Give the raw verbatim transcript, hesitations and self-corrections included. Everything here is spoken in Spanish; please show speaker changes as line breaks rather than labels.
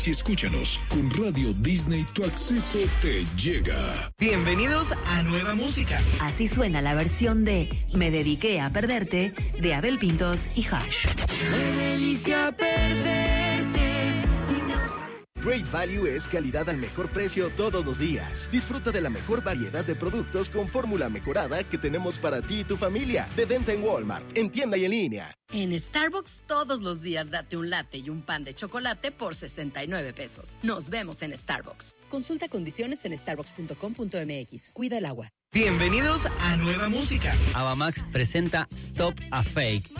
Y escúchanos con Radio Disney, tu acceso te llega.
Bienvenidos a Nueva Música.
Así suena la versión de Me dediqué a perderte de Abel Pintos y Hash.
Me dediqué a perderte.
Great Value es calidad al mejor precio todos los días. Disfruta de la mejor variedad de productos con fórmula mejorada que tenemos para ti y tu familia. De venta en Walmart, en tienda y en línea.
En Starbucks todos los días date un latte y un pan de chocolate por sesenta y nueve pesos. Nos vemos en Starbucks. Consulta condiciones en starbucks punto com punto m x. Cuida el agua.
Bienvenidos a Nueva Música.
Avamax presenta Stop a Fake